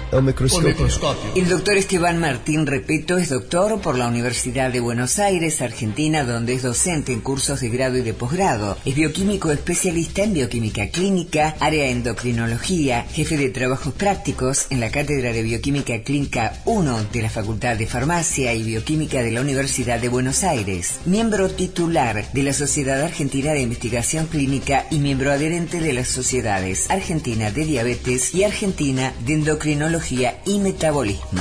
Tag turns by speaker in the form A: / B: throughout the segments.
A: ao microscopio.
B: El doctor Esteban Martín Repetto es doctor por la Universidad de Buenos Aires, Argentina, donde es docente en cursos de grado y de posgrado. Es bioquímico especialista en bioquímica clínica, área endocrinología, jefe de trabajos prácticos en la Cátedra de Bioquímica Clínica 1 de la Facultad de Farmacia y Bioquímica de la Universidad de Buenos Aires. Miembro titular de la Sociedad Argentina de Investigación Clínica y miembro adherente de las Sociedades Argentina de Diabetes y Argentina de Endocrinología y Metabolismo.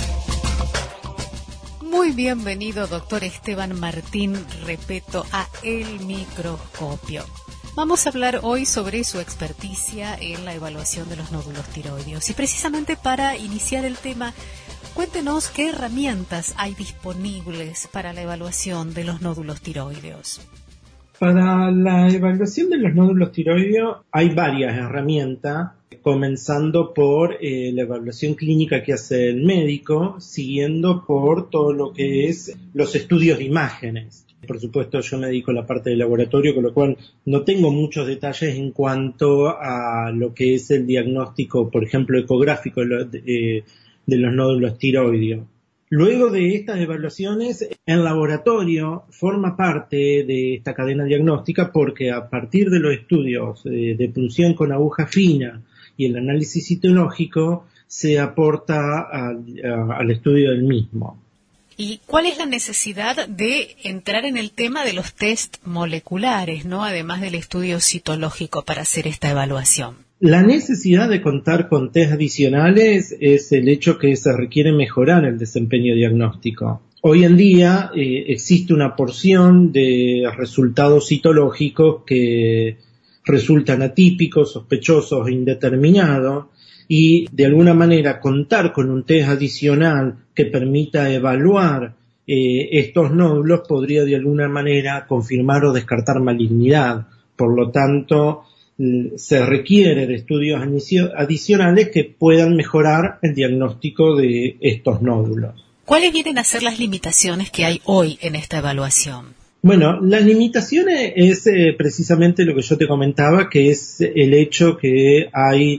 C: Muy bienvenido, doctor Esteban Martín Repetto, a El Microscopio. Vamos a hablar hoy sobre su experticia en la evaluación de los nódulos tiroideos. Y precisamente para iniciar el tema, cuéntenos qué herramientas hay disponibles para la evaluación de los nódulos tiroideos.
D: Para la evaluación de los nódulos tiroideos hay varias herramientas, comenzando por la evaluación clínica que hace el médico, siguiendo por todo lo que es los estudios de imágenes. Por supuesto, yo me dedico a la parte del laboratorio, con lo cual no tengo muchos detalles en cuanto a lo que es el diagnóstico, por ejemplo, ecográfico de los nódulos tiroideos. Luego de estas evaluaciones, el laboratorio forma parte de esta cadena diagnóstica porque a partir de los estudios de punción con aguja fina y el análisis citológico se aporta al estudio del mismo.
C: ¿Y cuál es la necesidad de entrar en el tema de los test moleculares, ¿no? Además del estudio citológico para hacer esta evaluación?
D: La necesidad de contar con test adicionales es el hecho que se requiere mejorar el desempeño diagnóstico. Hoy en día existe una porción de resultados citológicos que resultan atípicos, sospechosos e indeterminados, y de alguna manera contar con un test adicional que permita evaluar estos nódulos podría de alguna manera confirmar o descartar malignidad. Por lo tanto, se requiere de estudios adicionales que puedan mejorar el diagnóstico de estos nódulos.
C: ¿Cuáles vienen a ser las limitaciones que hay hoy en esta evaluación?
D: Bueno, las limitaciones es precisamente lo que yo te comentaba, que es el hecho que hay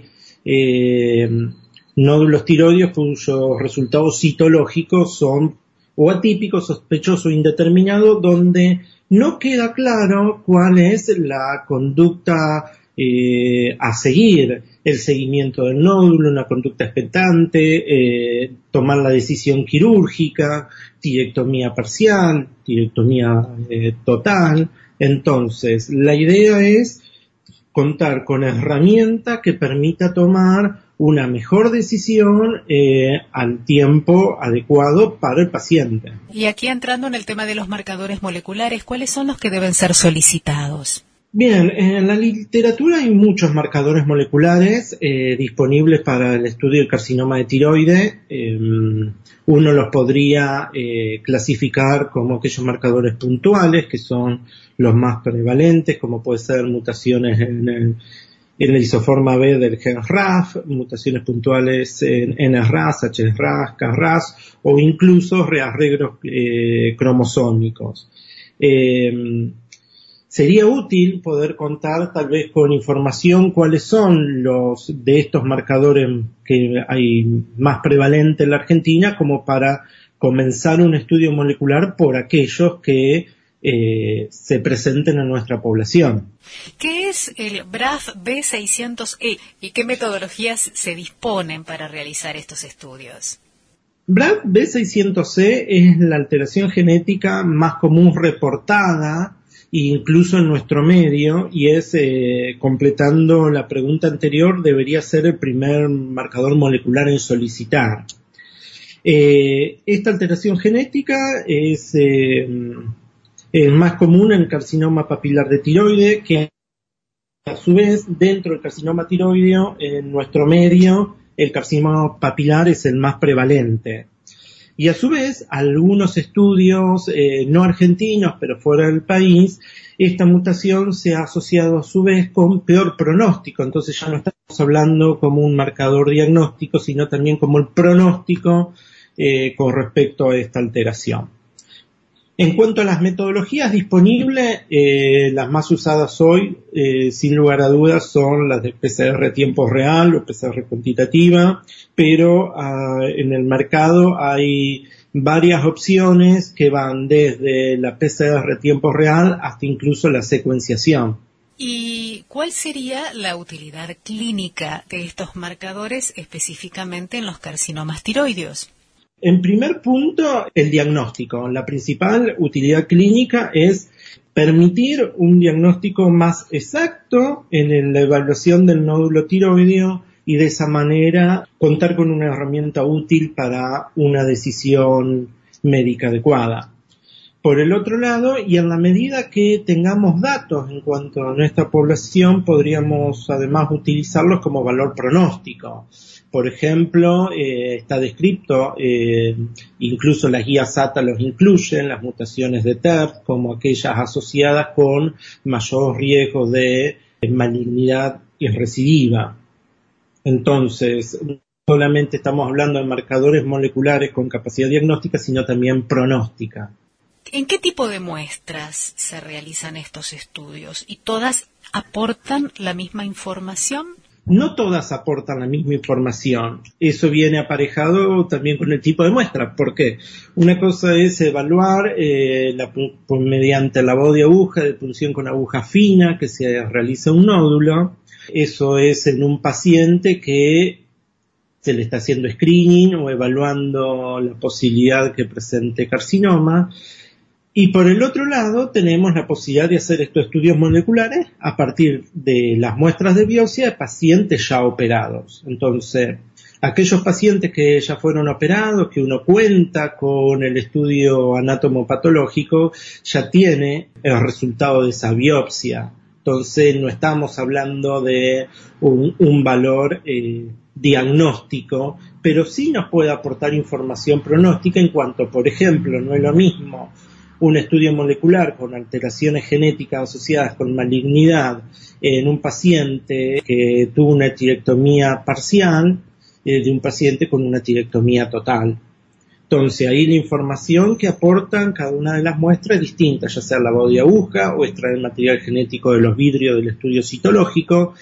D: nódulos tiroideos cuyos resultados citológicos son o atípicos, sospechosos o indeterminados, donde no queda claro cuál es la conducta a seguir, el seguimiento del nódulo, una conducta expectante, tomar la decisión quirúrgica, tiroidectomía parcial, tiroidectomía total. Entonces, la idea es contar con herramientas que permita tomar una mejor decisión al tiempo adecuado para el paciente.
C: Y aquí entrando en el tema de los marcadores moleculares, ¿cuáles son los que deben ser solicitados?
D: Bien, en la literatura hay muchos marcadores moleculares disponibles para el estudio del carcinoma de tiroides. Uno los podría clasificar como aquellos marcadores puntuales, que son los más prevalentes, como puede ser mutaciones en la isoforma B del gen RAF, mutaciones puntuales en NRAS, HRAS, KRAS o incluso rearreglos cromosómicos. Sería útil poder contar tal vez con información cuáles son los de estos marcadores que hay más prevalentes en la Argentina, como para comenzar un estudio molecular por aquellos que se presenten en nuestra población.
C: ¿Qué es el BRAF B600E y qué metodologías se disponen para realizar estos estudios?
D: BRAF B600E es la alteración genética más común reportada incluso en nuestro medio, y es, completando la pregunta anterior, debería ser el primer marcador molecular en solicitar. Esta alteración genética es más común en el carcinoma papilar de tiroides, que a su vez dentro del carcinoma tiroideo, en nuestro medio, el carcinoma papilar es el más prevalente. Y a su vez, algunos estudios no argentinos, pero fuera del país, esta mutación se ha asociado a su vez con peor pronóstico. Entonces ya no estamos hablando como un marcador diagnóstico, sino también como el pronóstico con respecto a esta alteración. En cuanto a las metodologías disponibles, las más usadas hoy, sin lugar a dudas, son las de PCR tiempo real o PCR cuantitativa, pero en el mercado hay varias opciones que van desde la PCR tiempo real hasta incluso la secuenciación.
C: ¿Y cuál sería la utilidad clínica de estos marcadores específicamente en los carcinomas tiroideos?
D: En primer punto, el diagnóstico. La principal utilidad clínica es permitir un diagnóstico más exacto en la evaluación del nódulo tiroideo y de esa manera contar con una herramienta útil para una decisión médica adecuada. Por el otro lado, y en la medida que tengamos datos en cuanto a nuestra población, podríamos además utilizarlos como valor pronóstico. Por ejemplo, está descrito, incluso las guías SATA los incluyen, las mutaciones de TERT como aquellas asociadas con mayor riesgo de malignidad recidiva. Entonces, no solamente estamos hablando de marcadores moleculares con capacidad diagnóstica, sino también pronóstica.
C: ¿En qué tipo de muestras se realizan estos estudios? ¿Y todas aportan la misma información?
D: No todas aportan la misma información. Eso viene aparejado también con el tipo de muestra. ¿Por qué? Una cosa es evaluar mediante lavado de aguja, de punción con aguja fina, que se realiza un nódulo. Eso es en un paciente que se le está haciendo screening o evaluando la posibilidad que presente carcinoma. Y por el otro lado tenemos la posibilidad de hacer estos estudios moleculares a partir de las muestras de biopsia de pacientes ya operados. Entonces, aquellos pacientes que ya fueron operados, que uno cuenta con el estudio anatomopatológico, ya tiene el resultado de esa biopsia. Entonces, no estamos hablando de un valor diagnóstico, pero sí nos puede aportar información pronóstica en cuanto, por ejemplo, no es lo mismo un estudio molecular con alteraciones genéticas asociadas con malignidad en un paciente que tuvo una tiroidectomía parcial de un paciente con una tiroidectomía total. Entonces ahí la información que aportan cada una de las muestras es distinta, ya sea lavado de aguja o extraer material genético de los vidrios del estudio citológico.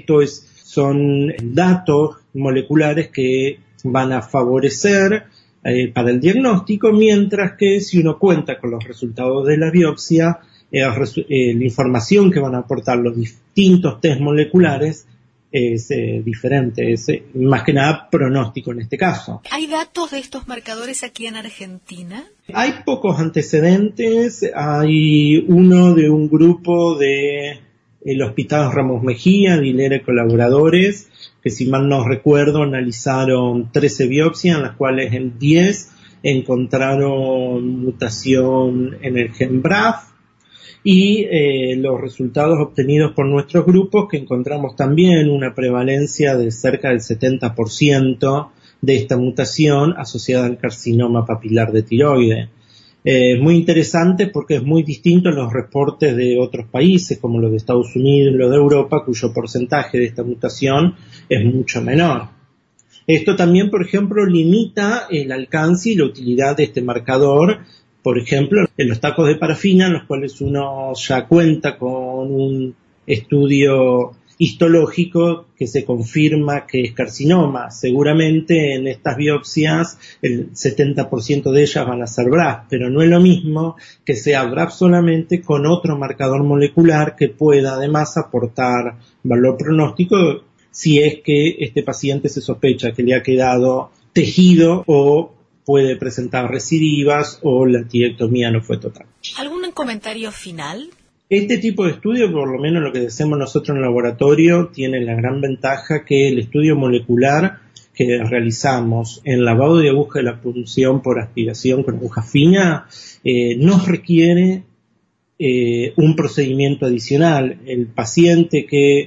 D: Son datos moleculares que van a favorecer para el diagnóstico, mientras que si uno cuenta con los resultados de la biopsia, la información que van a aportar los distintos test moleculares es diferente, es más que nada pronóstico en este caso.
C: ¿Hay datos de estos marcadores aquí en Argentina?
D: Hay pocos antecedentes, hay uno de un grupo de el Hospital Ramos Mejía, Dilera y colaboradores, que si mal no recuerdo analizaron 13 biopsias, en las cuales en 10 encontraron mutación en el gen BRAF, y los resultados obtenidos por nuestros grupos, que encontramos también una prevalencia de cerca del 70% de esta mutación asociada al carcinoma papilar de tiroides. Muy interesante porque es muy distinto a los reportes de otros países como los de Estados Unidos y los de Europa, cuyo porcentaje de esta mutación es mucho menor. Esto también, por ejemplo, limita el alcance y la utilidad de este marcador, por ejemplo, en los tacos de parafina, en los cuales uno ya cuenta con un estudio histológico que se confirma que es carcinoma. Seguramente en estas biopsias el 70% de ellas van a ser BRAF, pero no es lo mismo que sea BRAF solamente con otro marcador molecular que pueda además aportar valor pronóstico si es que este paciente se sospecha que le ha quedado tejido o puede presentar recidivas o la tiroidectomía no fue total.
C: ¿Algún comentario final?
D: Este tipo de estudio, por lo menos lo que hacemos nosotros en el laboratorio, tiene la gran ventaja que el estudio molecular que realizamos en lavado de aguja de la punción por aspiración con aguja fina no requiere un procedimiento adicional. El paciente que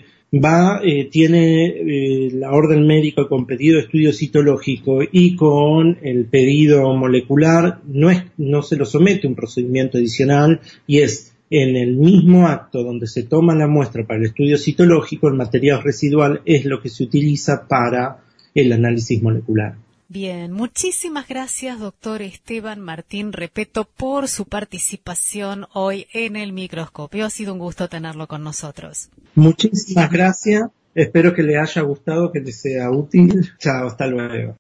D: tiene la orden médica con pedido de estudio citológico y con el pedido molecular, no se lo somete a un procedimiento adicional y es en el mismo acto donde se toma la muestra para el estudio citológico, el material residual es lo que se utiliza para el análisis molecular.
C: Bien, muchísimas gracias, doctor Esteban Martín Repetto, por su participación hoy en el microscopio. Ha sido un gusto tenerlo con nosotros.
D: Muchísimas gracias. Espero que le haya gustado, que le sea útil. Chao, hasta luego.